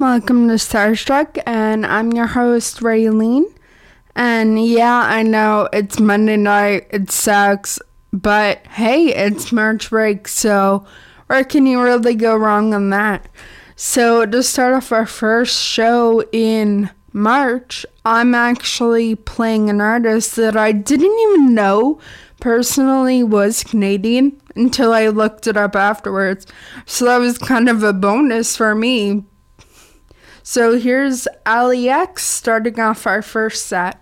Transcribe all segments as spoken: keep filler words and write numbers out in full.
Welcome to Starstruck, and I'm your host, Raylene. And yeah, I know it's Monday night, it sucks, but hey, it's March break, so where can you really go wrong on that? So to start off our first show in March, I'm actually playing an artist that I didn't even know personally was Canadian until I looked it up afterwards. So that was kind of a bonus for me. So here's Ali X starting off our first set.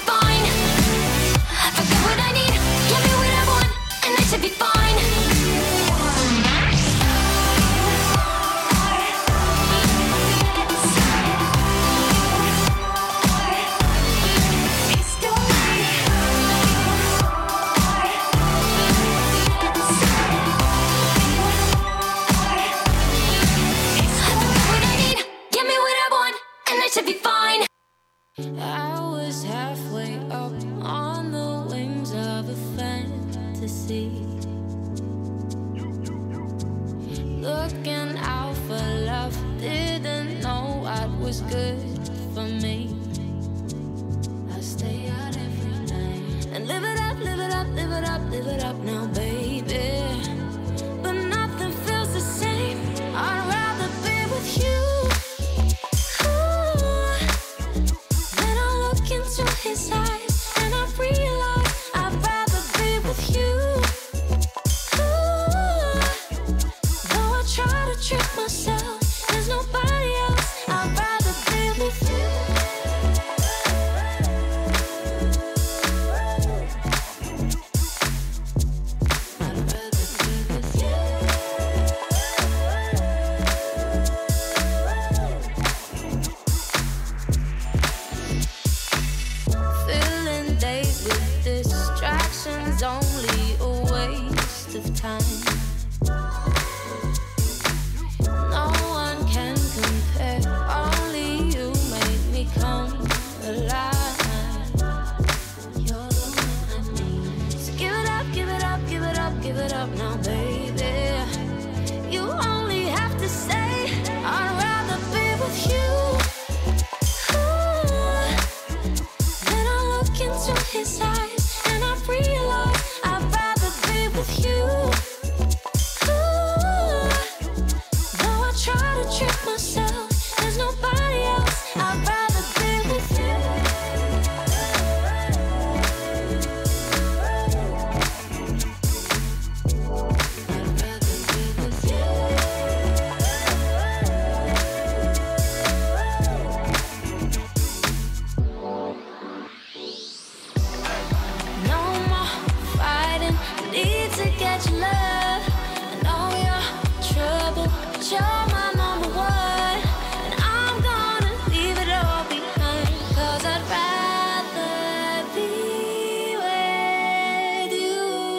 Fine. up, live it up, live it up now, baby. But nothing feels the same. I'd rather be with you. Ooh. Then I look into his eyes and I realize I'd rather be with you. Ooh. Though I try to trick myself, there's nobody else. I'd rather be with you. Only a waste of time. No one can compare. Only you make me come alive. You're the one I need. So give it up, give it up, give it up, give it up now, baby. You only have to say I'd rather be with you. Ooh. Then I look into his eyes and I realize I'd rather be with you. Ooh. Though I try to trick myself, there's nobody else. I'd rather be with you. I'd rather be with you. No more fighting, need to get your love. I know you're trouble, but you're my number one. And I'm gonna leave it all behind, 'cause I'd rather be with you.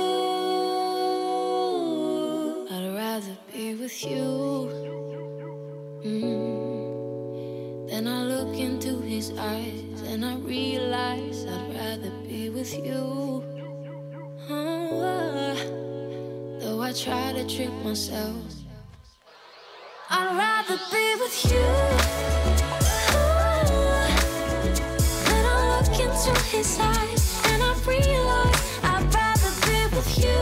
I'd rather be with you. Mm. Then I look into his eyes and I realize I'd rather be with you. Oh, though I try to trick myself, I'd rather be with you. Ooh. Then I look into his eyes and I realize I'd rather be with you.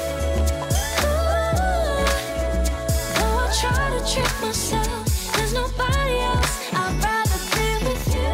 Ooh. Though I try to trick myself, there's nobody else. I'd rather be with you.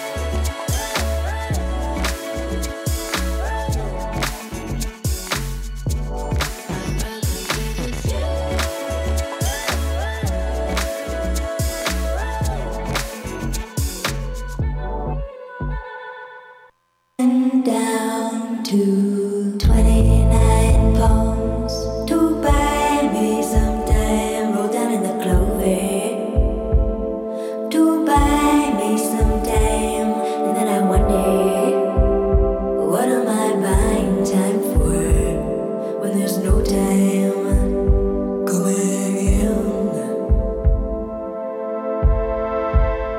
Down to twenty-nine pounds to buy me some time, roll down in the clover. To buy me some time, and then I wonder, what am I buying time for when there's no time coming in?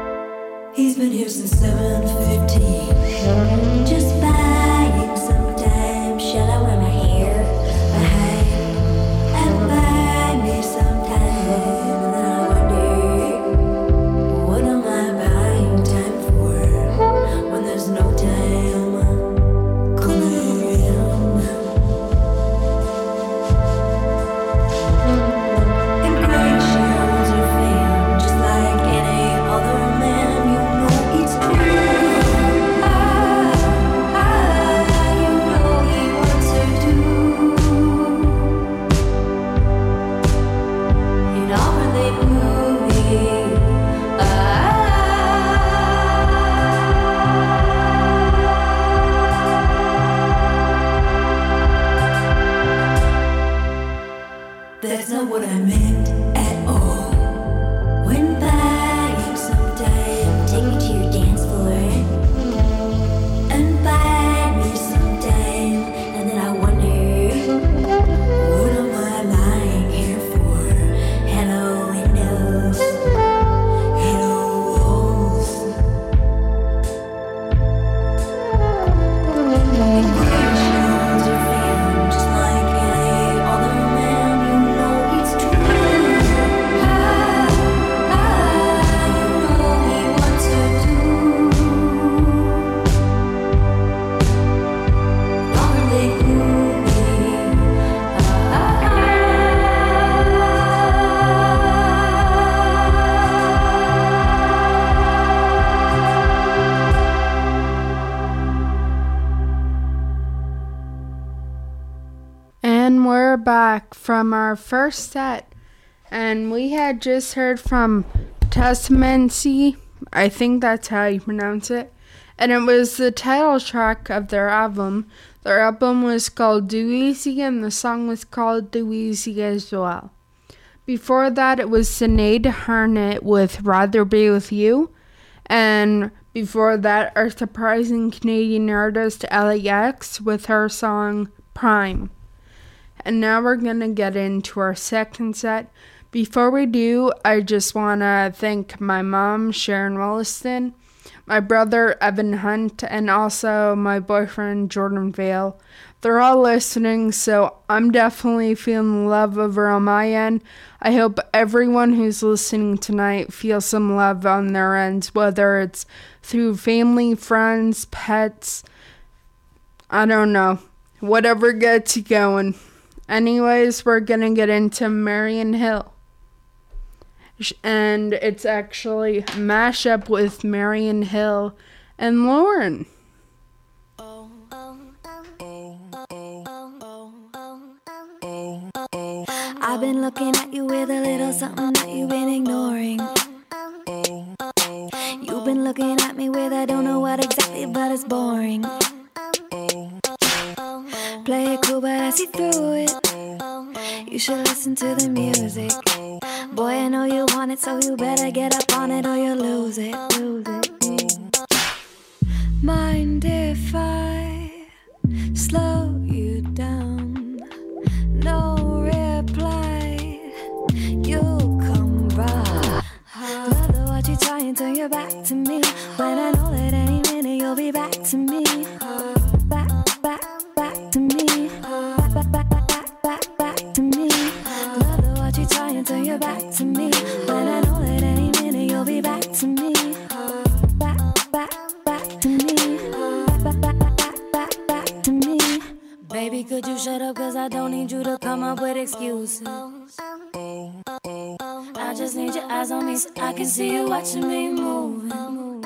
He's been here since seven fifteen. Just buying some time. And we're back from our first set. And we had just heard from Testamency. I think that's how you pronounce it. And it was the title track of their album. Their album was called Do Easy, and the song was called Do Easy as well. Before that, it was Sinead Harnett with Rather Be With You. And before that, our surprising Canadian artist L A X with her song Prime. And now we're going to get into our second set. Before we do, I just want to thank my mom, Sharon Williston, my brother, Evan Hunt, and also my boyfriend, Jordan Vale. They're all listening, so I'm definitely feeling love over on my end. I hope everyone who's listening tonight feels some love on their ends, whether it's through family, friends, pets, I don't know, whatever gets you going. Anyways, we're gonna get into Marian Hill. And it's actually a mashup with Marian Hill and Lauren. I've been looking at you with a little something that you've been ignoring. You've been looking at me with I don't know what exactly, but it's boring. Play it cool, but I see through it. You should listen to the music. Boy, I know you want it, so you better get up on it or you'll lose it. Lose it. Mind if I slow you down? No reply. You come right. Love the watch you try and turn your back to me, when I know that any minute you'll be back to me. Back, back, back to me. Back, back, back, back, back, back to me. Love the watch you try and turn your back to me, when I know that any minute you'll be back to me. Back, back, back to me. Back, back, back, back, back, back to me. Baby, could you shut up, cause I don't need you to come up with excuses. I just need your eyes on me so I can see you watching me moving.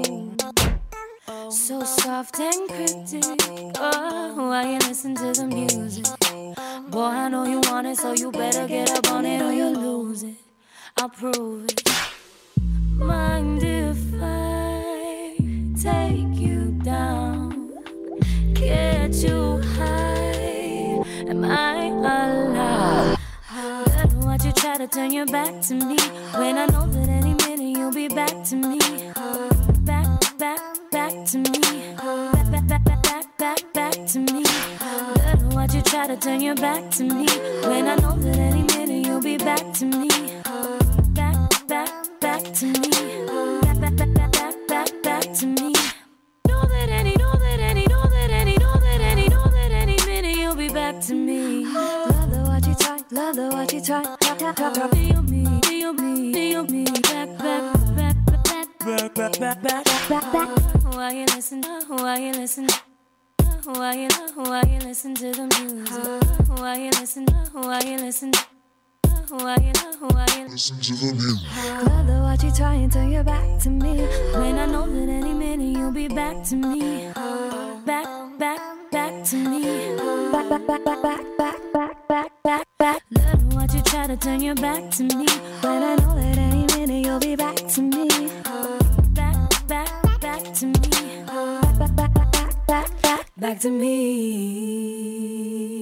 So soft and cryptic, oh, while you listen to the music. Boy, I know you want it, so you better get up on it or you'll lose it. I'll prove it. Mind if I take you down, get you high? Am I alive? Better watch you try to turn your back to me, when I know that any minute you'll be back to me. Back, back, back to me. Back, back, back, back, back, back, back to me. Better watch you try to turn your back to me, when I know that any minute you'll be back to me. Back, back, back to me. Back, back, back, back, back, back, back to me. Know that any, know that any, know that any, know that any, know that any minute you'll be back to me. Love the watch you try, love the watch you try. Feel me, feel me, feel me. Back, back, back, back, back, back, back, back, back, back. While you listen, while you listen, while you, while you listen to the music, while you listen, while you listen, while you, while you listen to the music. Love the watch you try and turn your back to me, when I know that any minute you'll be back to me. Back, back, back to me. Back, back, back, back, back, back, back, back, back, back. Love the watch you try to turn your back to me, when I know that any minute you'll be back to me. Back, back, back to me. Back, back, back, back, back, back, back to me.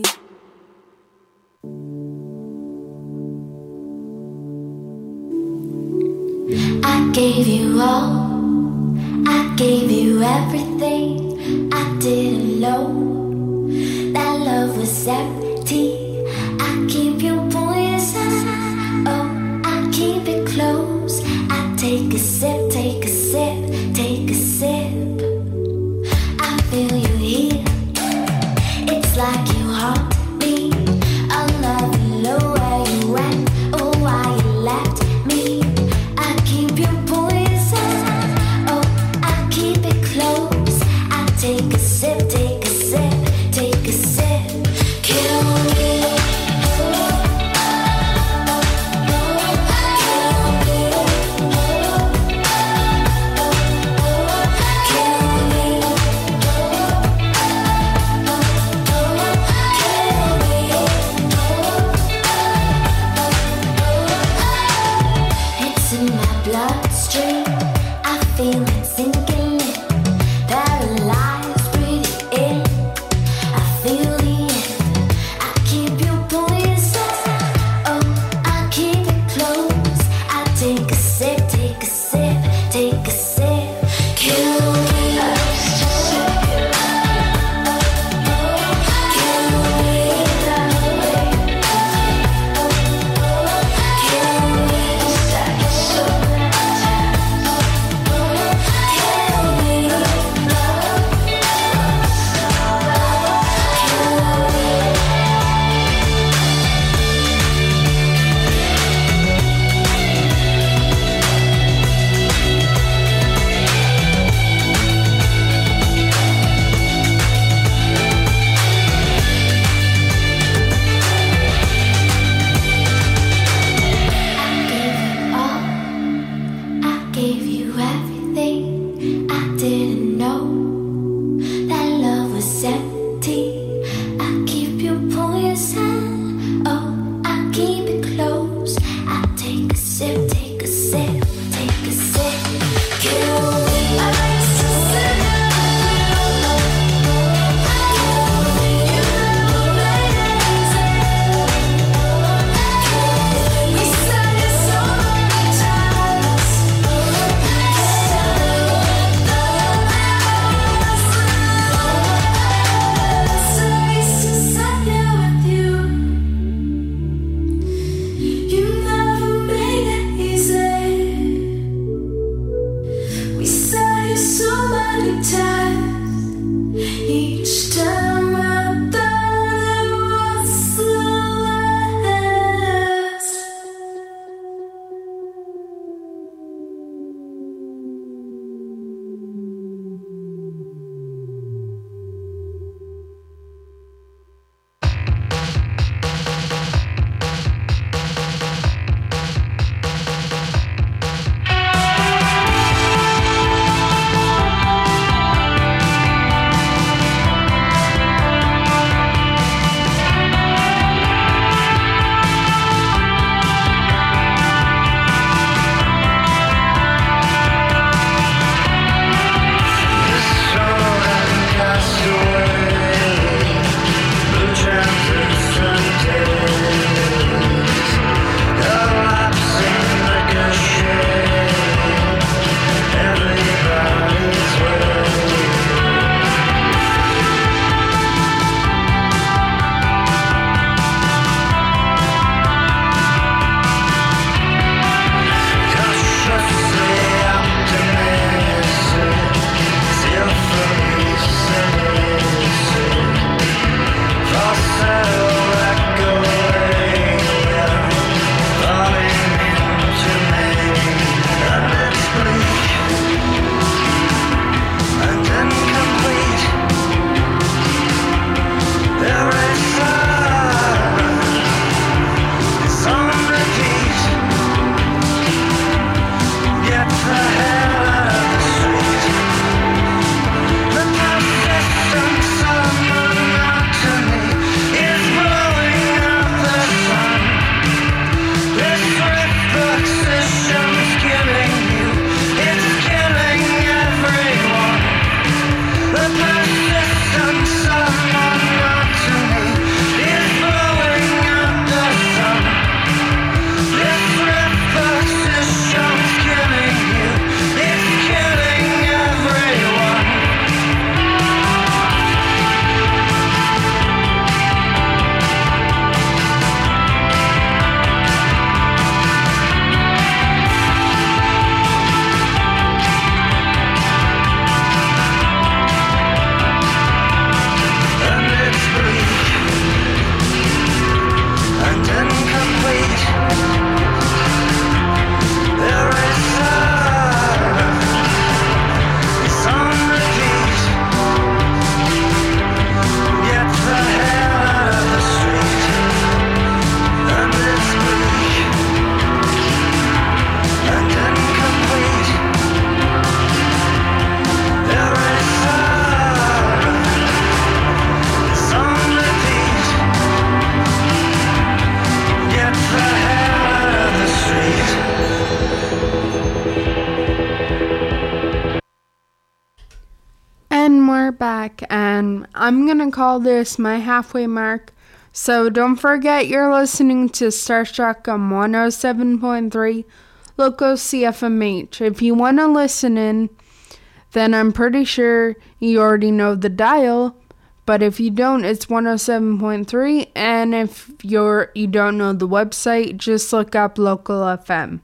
I gave you all, I gave you everything. I didn't know that love was empty. I keep you poison, oh, I keep it close. I take a sip, take a sip, take a sip. I feel you here, it's like you haunt me. I love you, know where you went, oh, why you left me. I keep you poison, oh, I keep it close. I take a sip, take a sip, take a sip. Kill me, oh, oh, oh, kill me, oh, oh, oh, kill me, oh, oh, oh, kill me. we're back, and I'm gonna call this my halfway mark. So don't forget you're listening to Starstruck on one oh seven point three Local C F M H. If you want to listen in, then I'm pretty sure you already know the dial. But if you don't, it's one oh seven point three. And if you're you don't know the website, just look up Local F M.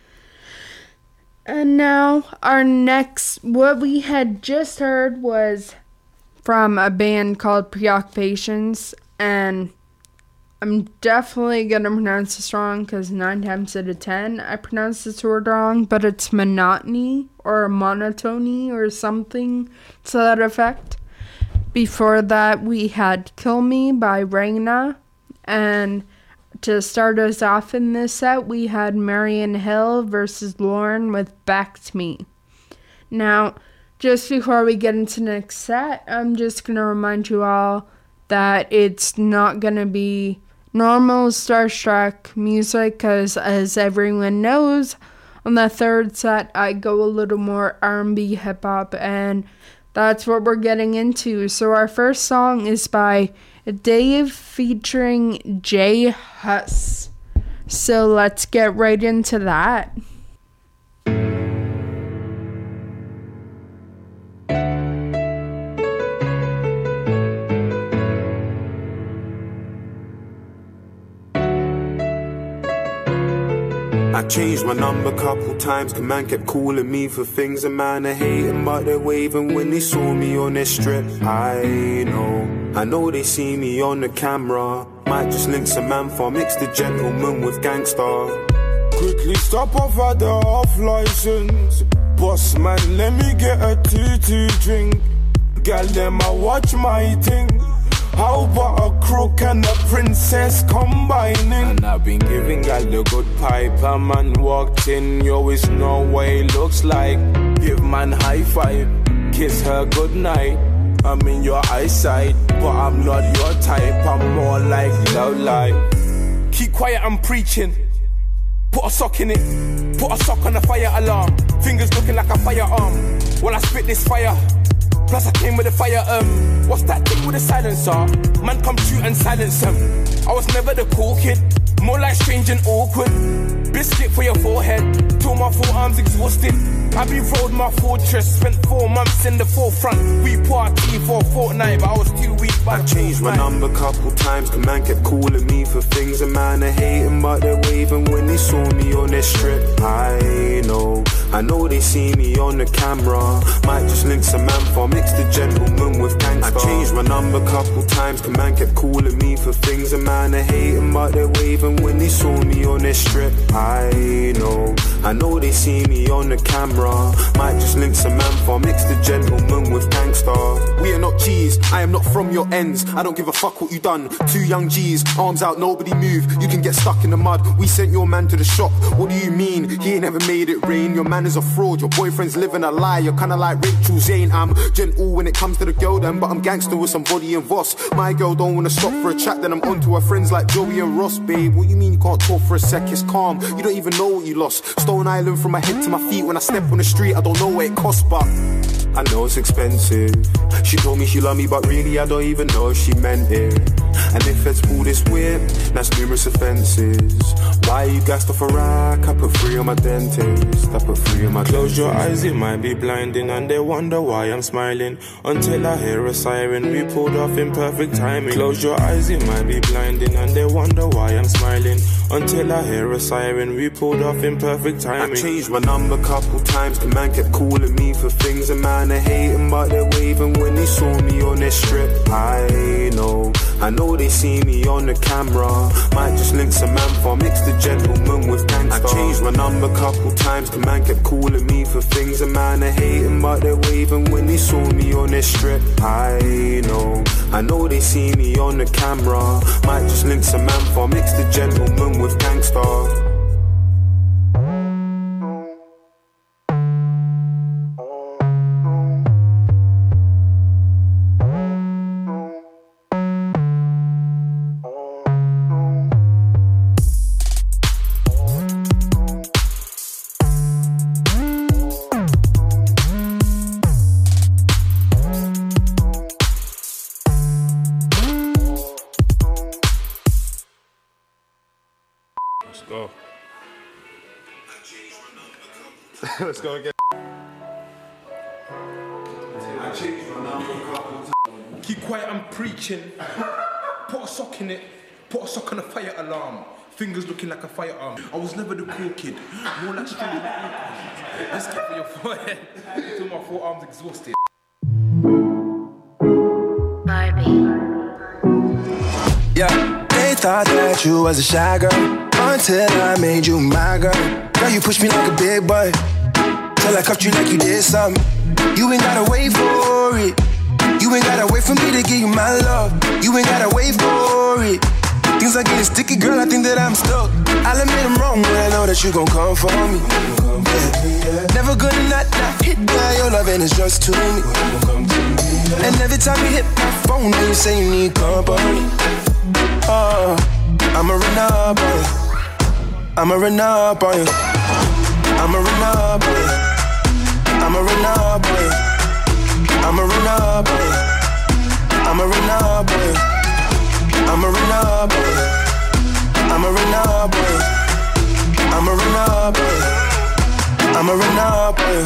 And now our next, what we had just heard was from a band called Preoccupations, and I'm definitely going to pronounce this wrong because nine times out of ten I pronounce this word wrong, but it's monotony or monotony or something to that effect. Before that, we had Kill Me by Raina, and to start us off in this set, we had Marion Hill versus Lauren with Back to Me. Now, just before we get into the next set, I'm just going to remind you all that it's not going to be normal Starstruck music, because as everyone knows, on the third set, I go a little more R and B hip-hop, and that's what we're getting into. So our first song is by Dave featuring J Hus. So let's get right into that. I changed my number couple times, cause man kept calling me for things, and man are hating, but they're waving when they saw me on their strip. I know, I know they see me on the camera. Might just link some man for mix the gentleman with gangster. Quickly stop off at the off license. Boss man, let me get a T T drink. Gal them I watch my thing. How about a crook and a princess combining? And I've been giving gal the good pipe. A man walked in, you always know what it looks like. Give man high five, kiss her good night. I'm in your eyesight, but I'm not your type. I'm more like love life. Keep quiet, I'm preaching. Put a sock in it, put a sock on the fire alarm. Fingers looking like a firearm while I spit this fire. Plus I came with a fire, um what's that thing with a silencer? Man come shoot and silence him. I was never the cool kid, more like strange and awkward. Biscuit for your forehead, till my forearms exhausted. I be rolled my fortress, spent four months in the forefront. We party for a fortnight, but I was too weak. I changed my number couple times, cause man kept calling me for things, and man are hating, but they're waving when they saw me on their strip. I know, I know they see me on the camera. Might just link some man for mix the gentleman with gangster. I changed my number couple times, cause man kept calling me for things, and man are hating, but they're waving when they saw me on their strip. I know, I know they see me on the camera. Might just link some man for mix the gentleman with gangster. We are not G's, I am not from your ends. I don't give a fuck what you done. Two young G's, arms out, nobody move. You can get stuck in the mud. We sent your man to the shop. What do you mean? He ain't never made it rain. Your man is a fraud. Your boyfriend's living a lie. You're kinda like Rachel Zane. I'm gentle when it comes to the girl then, but I'm gangster with some body and Voss. My girl don't wanna stop for a chat, then I'm onto her friends like Joey and Ross. Babe, what you mean you can't talk for a sec? It's calm. You don't even know what you lost. Stone Island from my head to my feet. When I step on the street, I don't know what it costs, but I know it's expensive. She told me she loved me, but really I don't even know if she meant it. And if it's pull this whip, that's numerous offences. Why you gassed off a rack? I put three on my dentist. I put three on my Close your eyes, it might be blinding, and they wonder why I'm smiling. Until I hear a siren, we pulled off in perfect timing. Close your eyes, it might be blinding, and they wonder why I'm smiling. Until I hear a siren, we pulled off in perfect timing. I changed my number couple times, the man kept calling me for things, and man are hating, but they're waving when they saw me on their strip. I know, I know they see me on the camera. Might just link some man for mix the gentleman with gangster. I changed my number couple times, the man kept calling me for things, and man are hating, but they're waving when they saw me on their strip. I know, I know they see me on the camera. Might just link some man for mix the gentleman with gangster. Let's go. Let's go again. Keep quiet, I'm preaching. Put a sock in it. Put a sock on a fire alarm. Fingers looking like a firearm. I was never the cool kid. More like stringing. Let's get for your forehead. Until my forearms exhausted. Barbie. Yeah, they thought that you was a shy girl until I made you my girl. Girl, you pushed me like a big boy till I cuffed you like you did something. You ain't gotta wait for it. You ain't gotta wait for me to give you my love. You ain't gotta wait for it. Things are getting sticky, girl, I think that I'm stuck. I'll admit I'm wrong, but I know that you gon' come for me. Yeah. Never gonna not, not hit by your loving is just to me. And every time you hit my phone, then you say you need company. Oh, I'ma run up on you. I'ma run up on you. I'ma run up on you. I'ma run up on you. I'ma run up on you. I'ma run up on you. I'ma run up on you. I'ma run up on you. I'ma run up on you. I'ma run up on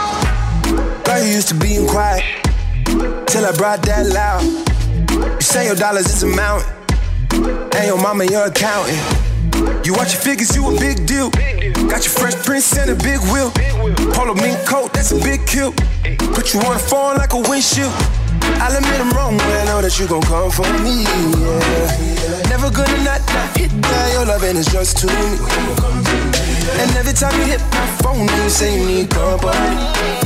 you. Girl, you used to being quiet till I brought that loud. You say your dollars is a mountain, and your mama your accountant. You watch your figures, you a big deal. Got your fresh prince and a big wheel. Polo mink coat, that's a big kill. Put you on the phone like a windshield. I'll admit I'm wrong, but I know that you gon' come for me, yeah. Never gonna not, not hit that, your loving is just to me. And every time you hit my phone, you say you need company.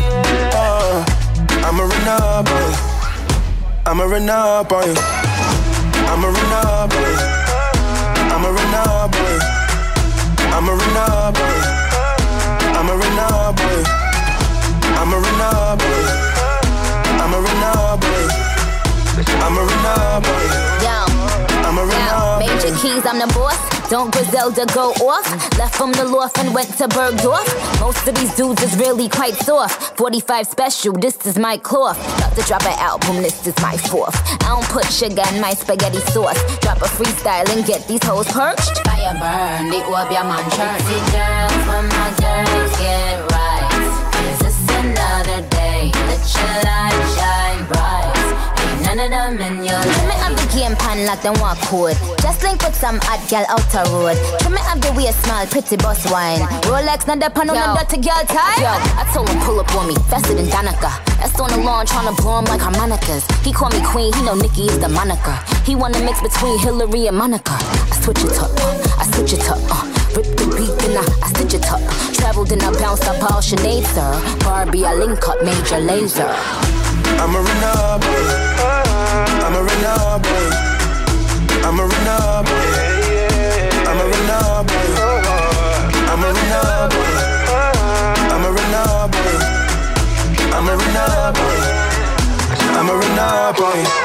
Oh, I'ma run up on you. I'ma run up on you. I'ma run up on you. I'ma run up on you. I'ma run up on you. I'ma run up on you. I'ma run up on you. I'ma run up on you. I'ma run up on you. Yo, I'ma run yo, up on Major you. Keys, I'm the boss. Don't Griselda go off. Left from the loft and went to Bergdorf. Most of these dudes is really quite soft. forty-five special, this is my cloth. About to drop an album, this is my fourth. I don't put sugar in my spaghetti sauce. Drop a freestyle and get these hoes perched. Fire burn, the up your man church. See girls, when my girls get right. Is this another day? Let your light shine bright. Ain't none of them in your life. Trim it up the game pan like them walk code. Just link with some hot girl out the road. Trim it up the way smile, pretty boss wine. Rolex, not the pan on the dirty girl tie. Yo, I told him pull up on me, faster than Danica. That's on the lawn tryna blow him like harmonicas. He call me queen, he know Nicki is the moniker. He wanna mix between Hillary and Monica. I switch it up, uh, I switch it up, uh. Rip the beat, then I, I stitch it up. Traveled and I bounced up all Sinead, sir. Barbie, I link up Major Lazer. I'ma run up on you. I'ma run up on you. I'ma run up on you. I'ma run up on you. I'ma run up on you. I'ma run up on you. I'ma run up on you. I'ma run up on you.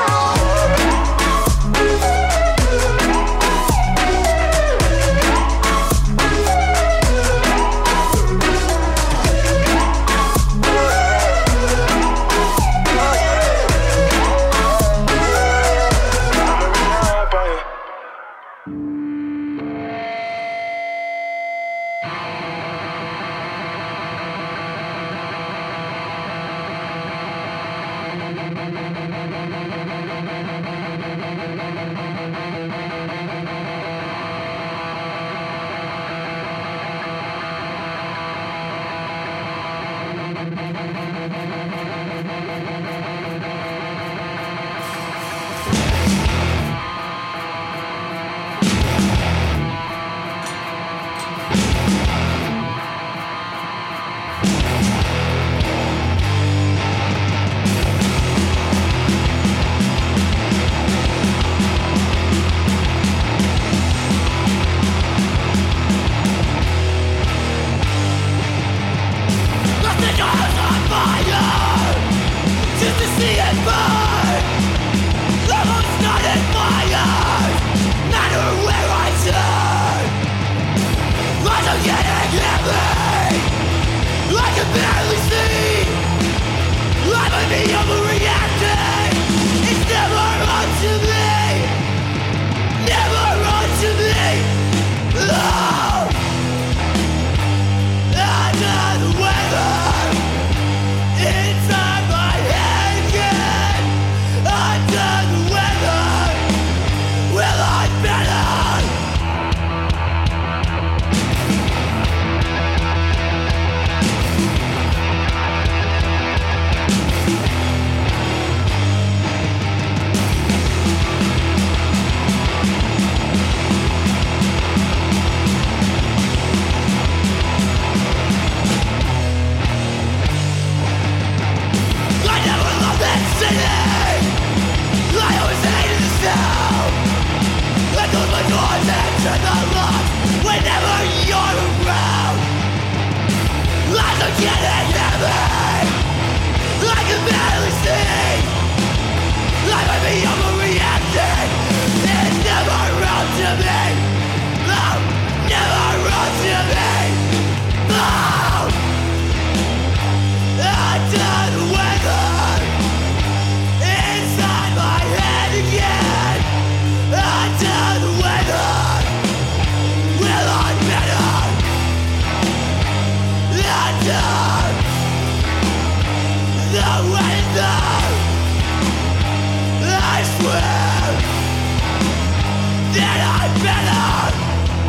me overreacting. It's never wrong to me. No, never wrong to me. No, I done with her inside my head again. I done with her. Will I better? I done the weather. I swear that I better.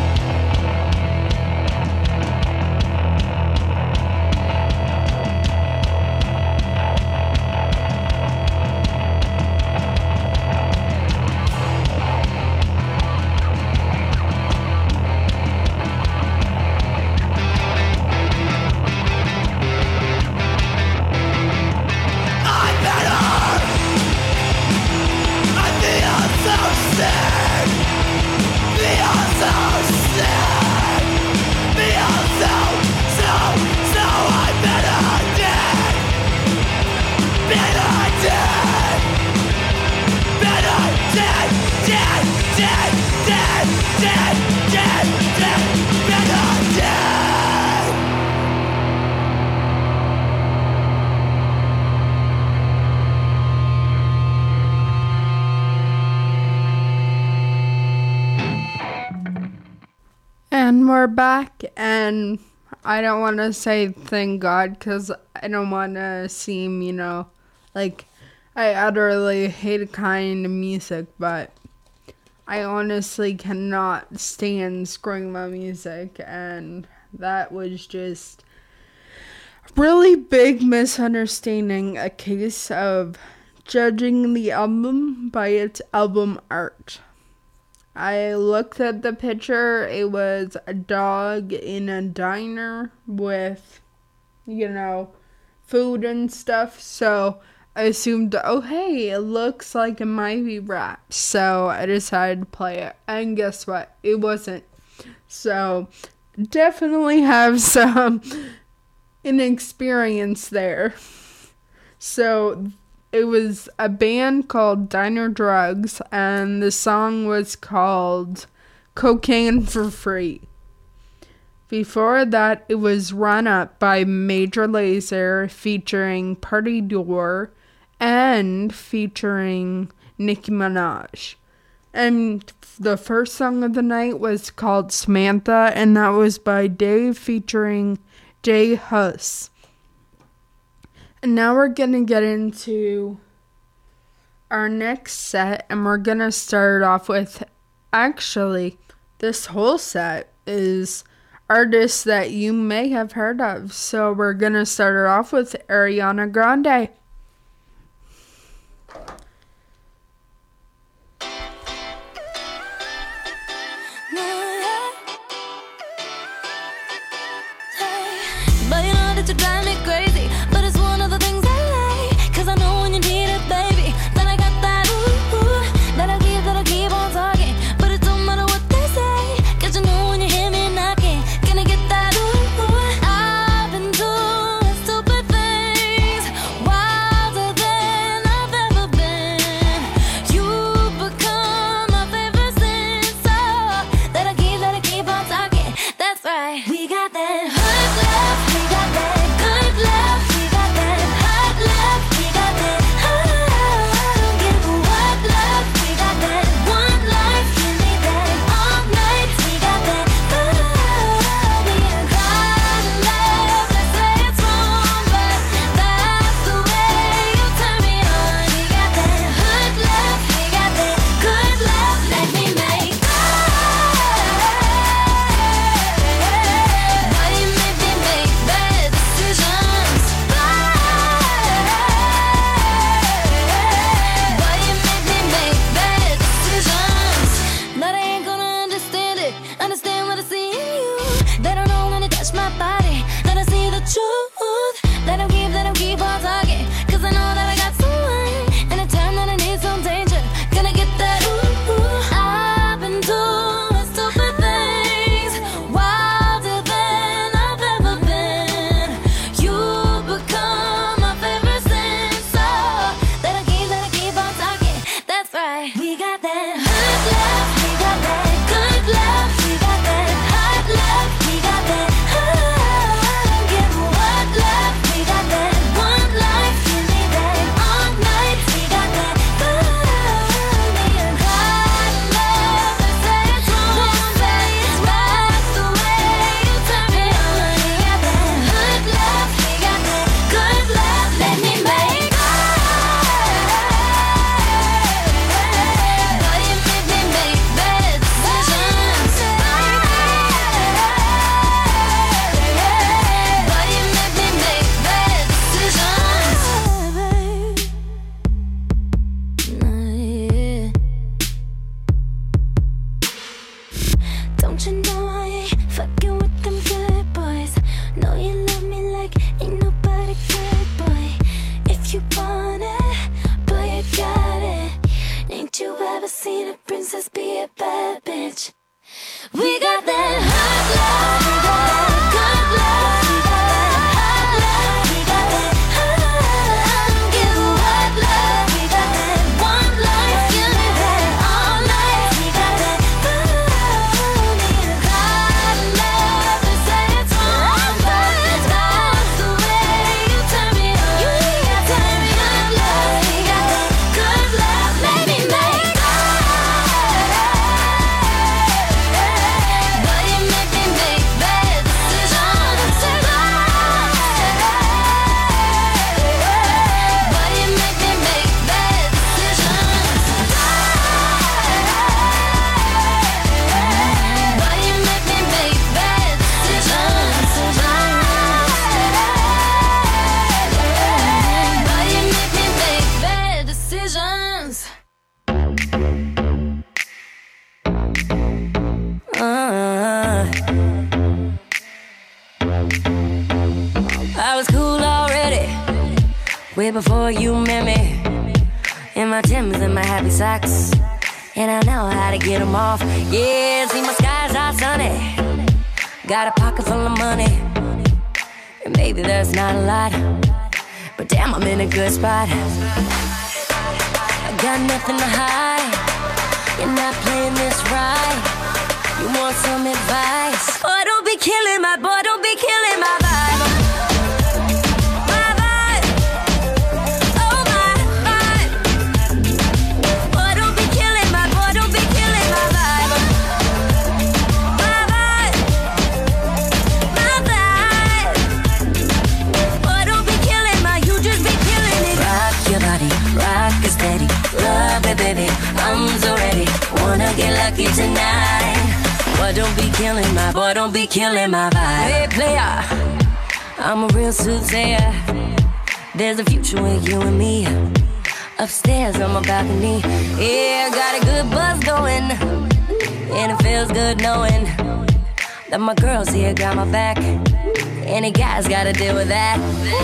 And we're back, and I don't want to say thank God because I don't want to seem, you know, like I utterly hate kind of music, but I honestly cannot stand screamo music, and that was just a really big misunderstanding, a case of judging the album by its album art. I looked at the picture. It was a dog in a diner with, you know, food and stuff. So I assumed, oh, hey, it looks like it might be wrapped. So I decided to play it. And guess what? It wasn't. So definitely have some inexperience there. So it was a band called Diner Drugs, and the song was called Cocaine for Free. Before that, it was Run Up by Major Lazer featuring Party Door and featuring Nicki Minaj. And the first song of the night was called Samantha, and that was by Dave featuring Jay Huss. And now we're going to get into our next set, and we're going to start off with, actually, this whole set is artists that you may have heard of. So we're going to start it off with Ariana Grande. But you know that you drive me crazy. But it's one of the things I like. Cause I know when you need it, baby, then I got that ooh, ooh. That'll keep, that'll keep on talking. But it don't matter what they say. Cause you know when you hear me knocking, gonna get that ooh, ooh. I've been doing stupid things. Why Don't you know I ain't fucking with them good boys? Know you love me like ain't nobody good, boy. If you want it, boy, you got it. Ain't you ever seen a princess be a bad bitch? We got that hot love, we got that good love, we got that hot love, we got that hot, give hot love, we got that one life, give me that all night, we got that hot, hot love, they say it's wrong, but that's the way you turn me on, you turn me on, love, we got that good love, let me make way before you met me. In my Timbs and my happy socks, and I know how to get them off. Yeah, see my skies are sunny, got a pocket full of money, and maybe that's not a lot, but damn, I'm in a good spot. I got nothing to hide, you're not playing this right. You want some advice? Boy, don't be killing my boy, don't be killing my vibe. Baby, I'm so ready, wanna get lucky tonight. Boy, don't be killing my, boy, don't be killing my vibe. Hey, player, I'm a real soothsayer. There's a future with you and me. Upstairs on my balcony, yeah, got a good buzz going, and it feels good knowing that my girls here got my back. Any guys gotta deal with that.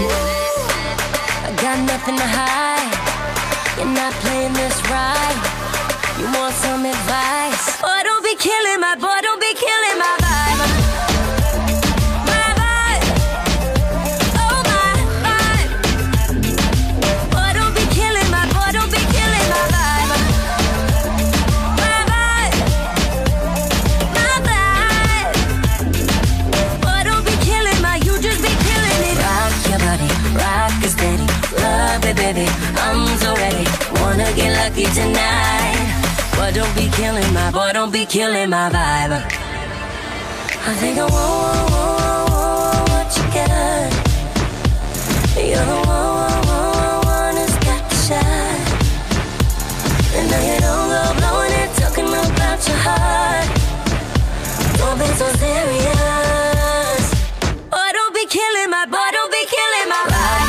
I got nothing to hide, you're not playing this right. You want some advice? Boy, don't be killing my, boy, don't be killing my vibe. My vibe, oh my vibe. Boy, don't be killing my, boy, don't be killing my vibe. My vibe, my vibe. Boy, don't be killing my, you just be killing it. Rock your body, rock it steady, love it, baby. I'm so ready, wanna get lucky tonight. Boy, don't be killing my, boy, don't be killing my vibe. I think I want, want, want, want what you got. You're the one, one, one, one who's got the shot. And now you don't go blowing it, talking about your heart. Don't be so serious. Boy, don't be killing my, boy, don't be killing my vibe.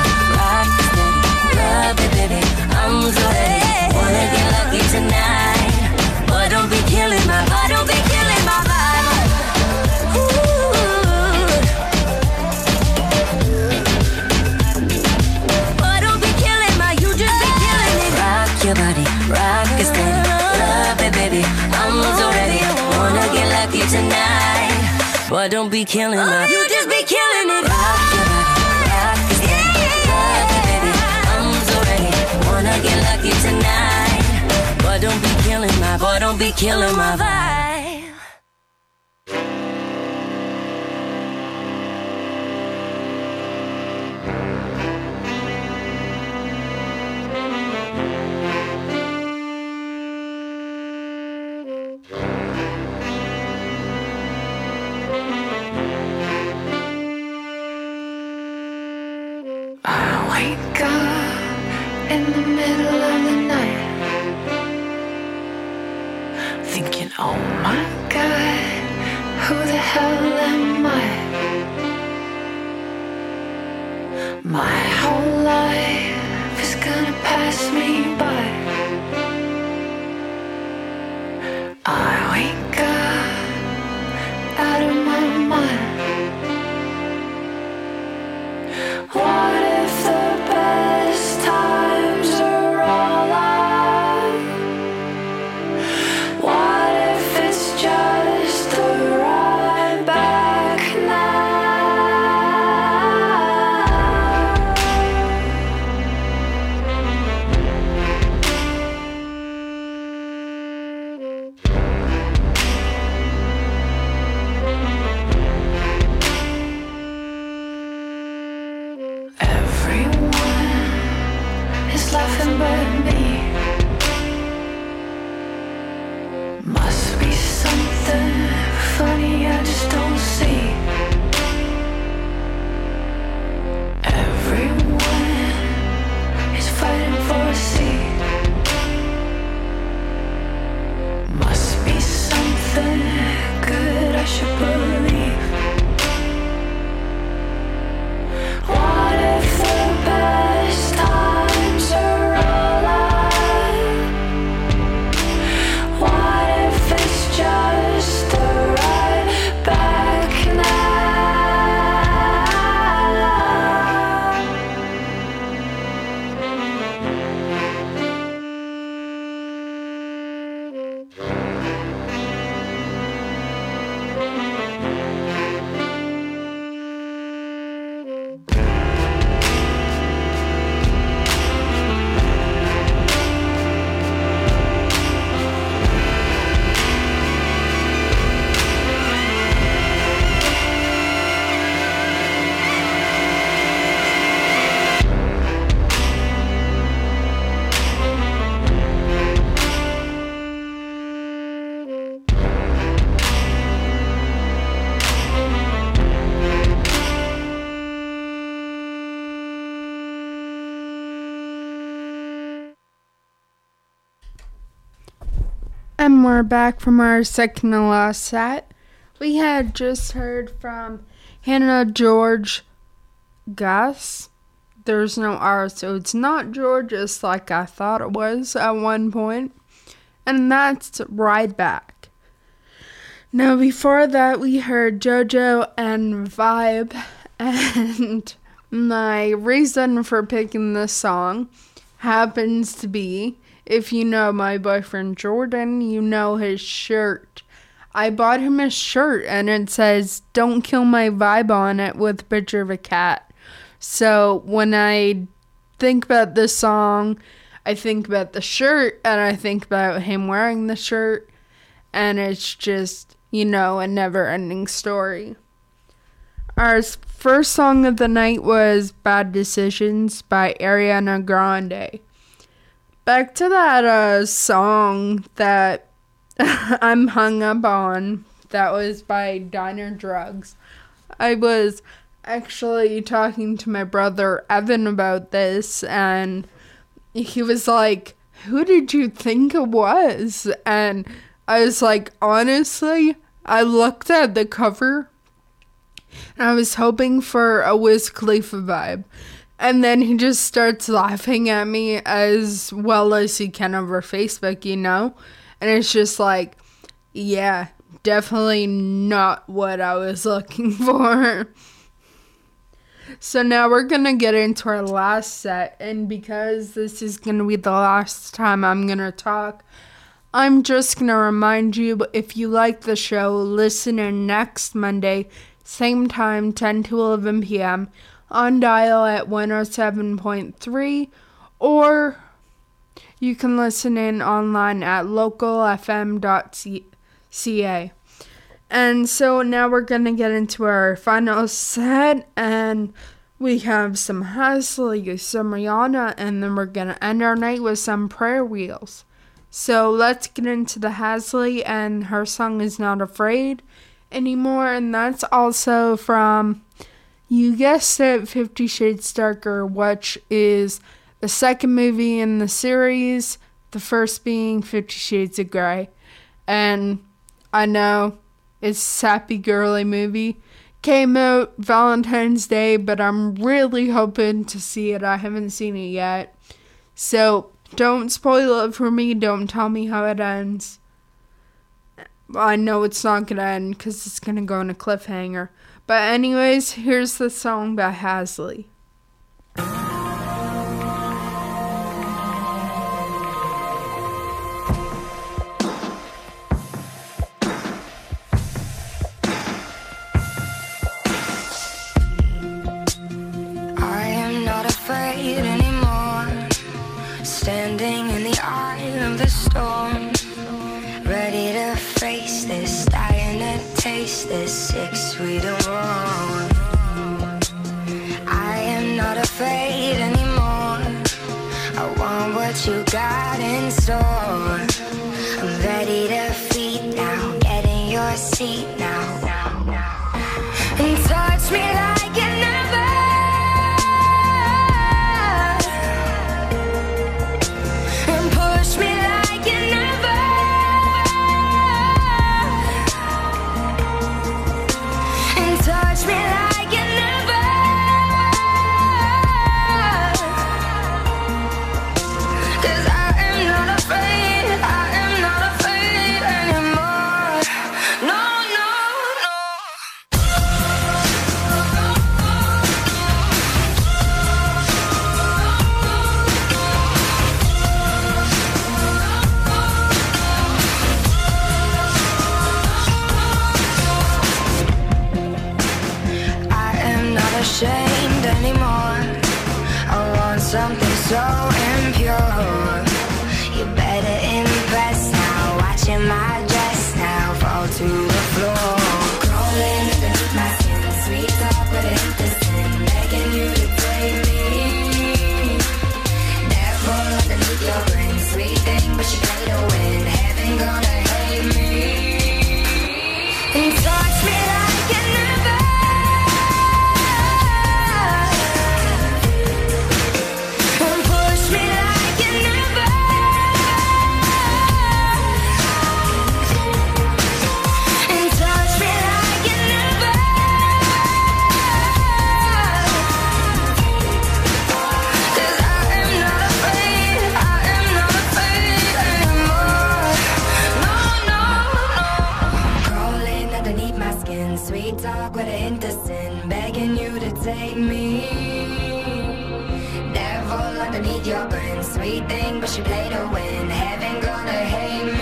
I'm so ready, wanna get lucky tonight. Boy, don't be killing my, boy, don't be killing my vibe. Ooh. Boy, don't be killing my, you just be killing it. Rock your body, rock it steady, love it, baby. I'm so ready, wanna get lucky tonight. Boy, don't be killing my, you just be killing it. Rock your body, rock it steady, love it, baby. I'm so ready, wanna get lucky tonight. Boy, don't be killing my, boy, don't be killing my vibe. I wake up in the middle of the night, thinking, oh my God, who the hell am I? My whole life is gonna pass me by. I wake up Must be something funny I just don't see. Everyone is fighting for a seat. Must be something good I should believe. What if the best times are alive? What if it's just the right back now? And we're back from our second to last set. We had just heard from Hannah George Gus. There's no R, so it's not Georges like I thought it was at one point. And that's Ride Back. Now, before that, we heard JoJo and Vibe. And my reason for picking this song happens to be, if you know my boyfriend Jordan, you know his shirt. I bought him a shirt and it says, "Don't kill my vibe" on it with a picture of a cat. So when I think about this song, I think about the shirt and I think about him wearing the shirt. And it's just, you know, a never-ending story. Our first song of the night was Bad Decisions by Ariana Grande. Back to that uh, song that I'm hung up on, that was by Diner Drugs. I was actually talking to my brother Evan about this, and he was like, "Who did you think it was?" And I was like, honestly, I looked at the cover, and I was hoping for a Wiz Khalifa vibe. And then he just starts laughing at me as well as he can over Facebook, you know? And it's just like, yeah, definitely not what I was looking for. So now we're going to get into our last set. And because this is going to be the last time I'm going to talk, I'm just going to remind you, if you like the show, listen in next Monday, same time, ten to eleven p.m., on dial at one oh seven point three, or you can listen in online at local f m dot c a. And so now we're going to get into our final set, and we have some Halsey, some Rihanna, and then we're going to end our night with some Prayer Wheels. So let's get into the Halsey, and her song is Not Afraid Anymore, and that's also from, you guessed it, Fifty Shades Darker, which is the second movie in the series, the first being Fifty Shades of Grey. And I know it's a sappy girly movie. Came out Valentine's Day, but I'm really hoping to see it. I haven't seen it yet. So don't spoil it for me. Don't tell me how it ends. I know it's not going to end because it's going to go on a cliffhanger. But anyways, here's the song by Halsey. I am not afraid anymore. Standing in the eye of the storm, ready to face this, dying to taste this sick, sweet and warm. I am not afraid anymore. I want what you got in store. I'm ready to feel cheat now, now, now. And touch me like you never. And push me like you never. And touch me like you never. Cause I am not afraid, I am not afraid anymore. No, no, no. I am not ashamed anymore. I want something so impure. You better impress now. Watching my dress now fall to the floor. Crawling underneath my skin, sweet talk but innocent, begging you to take me. Devil underneath your brain, sweet thing but you pay to win. Heaven gonna hate me. And touch me like you never. And push me like you never. And touch me like you never. Cause I am not afraid, I am not afraid anymore. No, no, no. Crawling underneath my skin, sweet talk with an innocent, begging you to take me. Devil underneath your grin, sweet thing but you play to win. Heaven gonna hate me.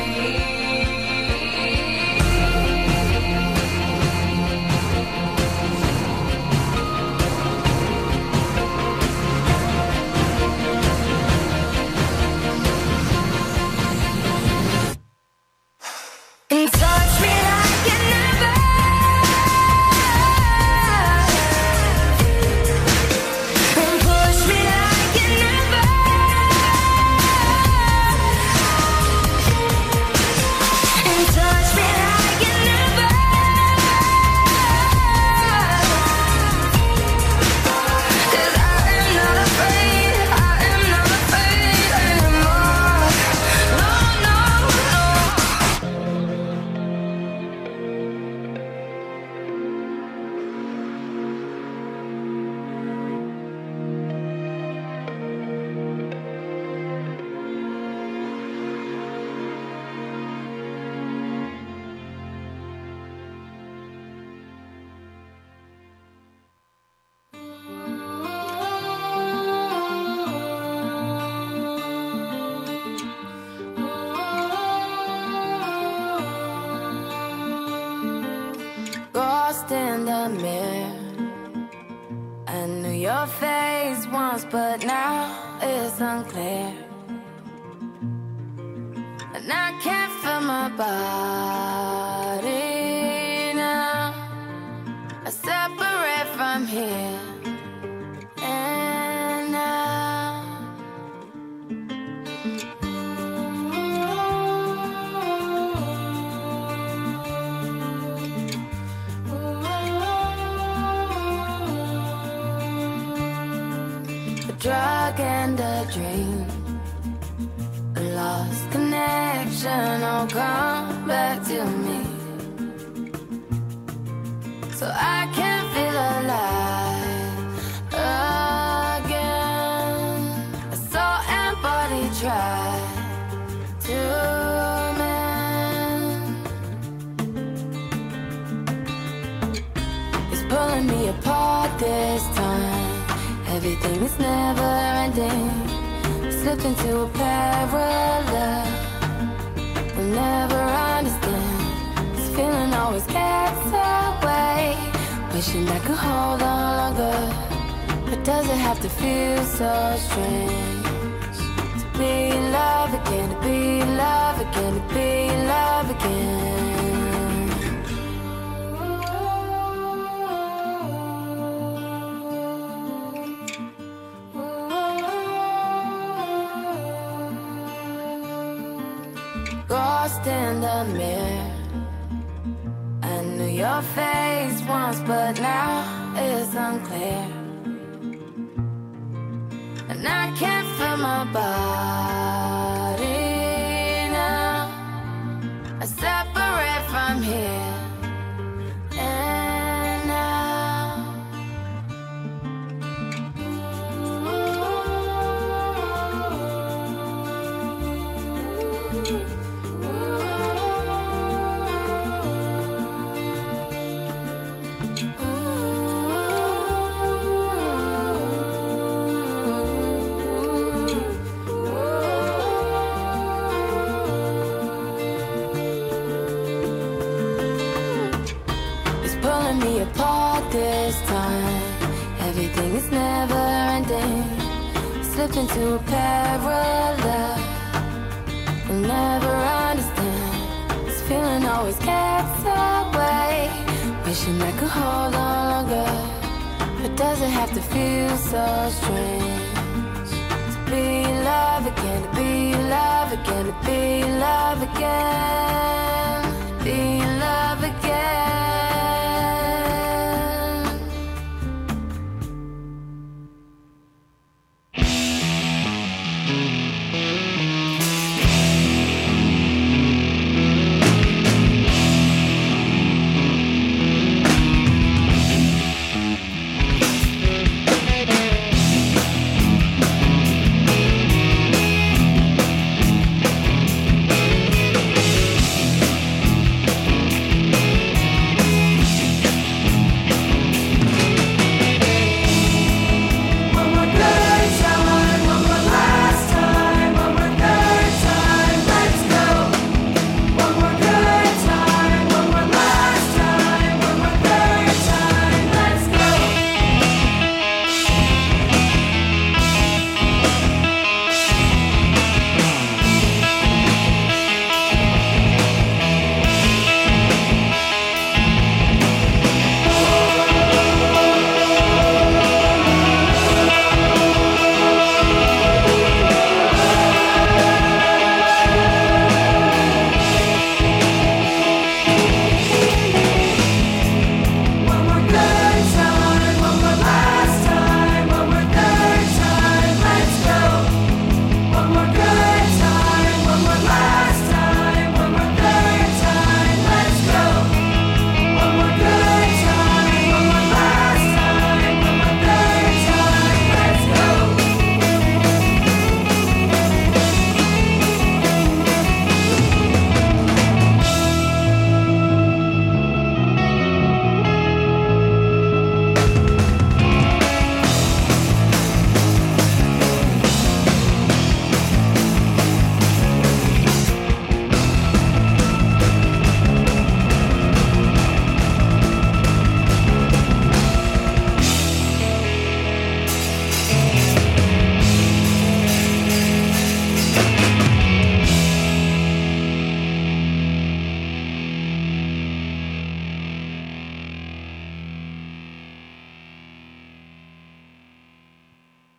And touch me like you never. And push me like you never. And touch me like you never. Cause I am not afraid, I am not afraid anymore. No, no, no. Lost in the mirror. I knew your face once, but now it's unclear. And I can't feel my body now. I separate from here and now. A drug and a dream, a lost connection, all come back to me. So I can feel alive again. A soul and body try to mend. It's pulling me apart this time. Everything is never ending. Slipped into a parallel. We'll never understand. This feeling always gets away. Wishing I could hold on longer. But does it have to feel so strange? To be in love again, to be in love again, to be in love again. Lost in the mirror. I your face once, but now it's unclear. And I can't feel my body now. I separate from here and now. Me apart this time. Everything is never ending. Slipped into a parallel. We'll never understand. This feeling always gets away. Wishing I could hold on longer, but does it have to feel so strange? To be love again, to be love again, to be love again.